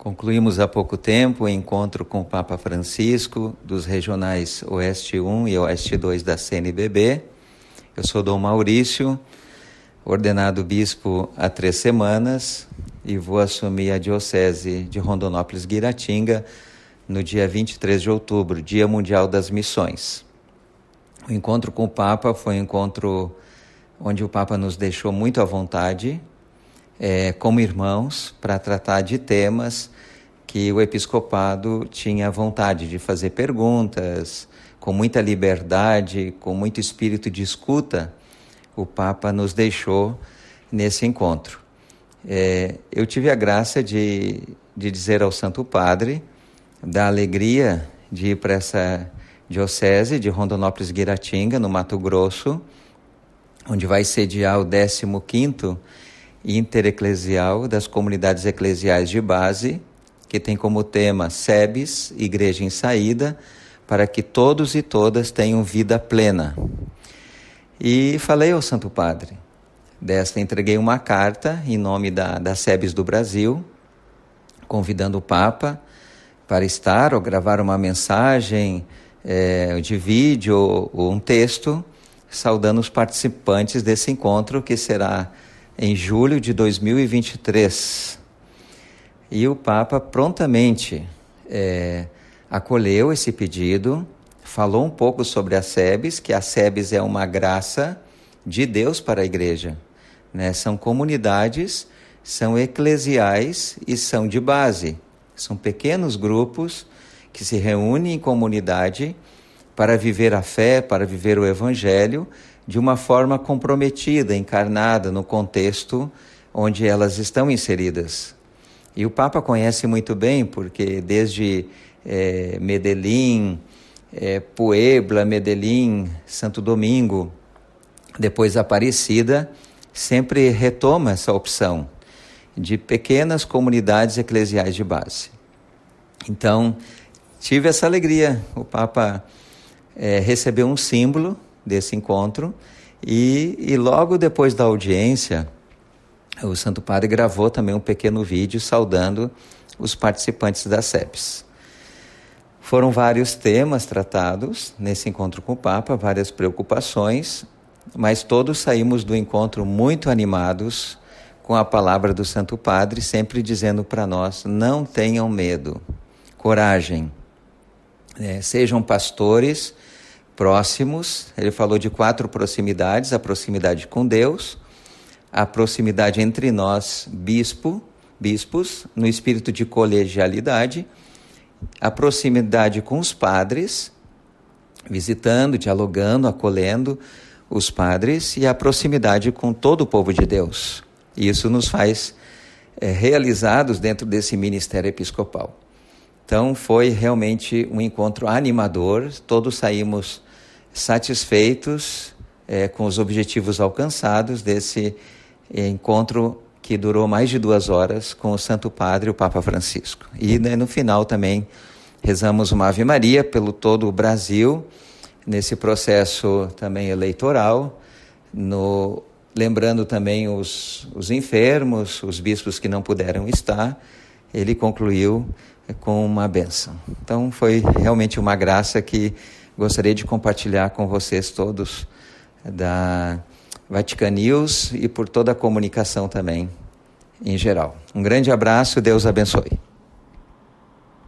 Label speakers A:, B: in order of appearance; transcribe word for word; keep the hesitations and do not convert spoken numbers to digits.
A: Concluímos há pouco tempo o encontro com o Papa Francisco dos regionais Oeste um e Oeste dois da C N B B. Eu sou Dom Maurício, ordenado bispo há três semanas e vou assumir a Diocese de Rondonópolis-Guiratinga no dia vinte e três de outubro, Dia Mundial das Missões. O encontro com o Papa foi um encontro onde o Papa nos deixou muito à vontade, é, como irmãos, para tratar de temas que o episcopado tinha vontade de fazer perguntas, com muita liberdade, com muito espírito de escuta. O Papa nos deixou nesse encontro. É, eu tive a graça de, de dizer ao Santo Padre da alegria de ir para essa diocese de Rondonópolis-Guiratinga, no Mato Grosso, onde vai sediar o décimo quinto Intereclesial das Comunidades Eclesiais de Base, que tem como tema S E B S, Igreja em Saída, para que todos e todas tenham vida plena. E falei ao Santo Padre, desta entreguei uma carta em nome da, da S E B S do Brasil, convidando o Papa para estar ou gravar uma mensagem é, de vídeo ou, ou um texto, saudando os participantes desse encontro, que será em julho de dois mil e vinte e três. E o Papa prontamente é, acolheu esse pedido, falou um pouco sobre a S E B S, que a S E B S é uma graça de Deus para a Igreja, né? São comunidades, são eclesiais e são de base. São pequenos grupos que se reúnem em comunidade para viver a fé, para viver o Evangelho de uma forma comprometida, encarnada no contexto onde elas estão inseridas. E o Papa conhece muito bem, porque desde é, Medellín, é, Puebla, Medellín, Santo Domingo, depois Aparecida, sempre retoma essa opção de pequenas comunidades eclesiais de base. Então, tive essa alegria. O Papa é, recebeu um símbolo desse encontro e, e logo depois da audiência, o Santo Padre gravou também um pequeno vídeo saudando os participantes da S E B S. Foram vários temas tratados nesse encontro com o Papa, várias preocupações, mas todos saímos do encontro muito animados com a palavra do Santo Padre, sempre dizendo para nós: não tenham medo, coragem, é, sejam pastores próximos. Ele falou de quatro proximidades: a proximidade com Deus, a proximidade entre nós, bispo, bispos, no espírito de colegialidade, a proximidade com os padres, visitando, dialogando, acolhendo os padres, e a proximidade com todo o povo de Deus. Isso nos faz é, realizados dentro desse ministério episcopal. Então foi realmente um encontro animador, todos saímos satisfeitos é, com os objetivos alcançados desse encontro que durou mais de duas horas com o Santo Padre, o Papa Francisco. E né, no final também rezamos uma Ave Maria pelo todo o Brasil, nesse processo também eleitoral, no, lembrando também os, os enfermos, os bispos que não puderam estar. Ele concluiu com uma bênção. Então foi realmente uma graça que gostaria de compartilhar com vocês todos da Vatican News e por toda a comunicação também em geral. Um grande abraço, Deus abençoe.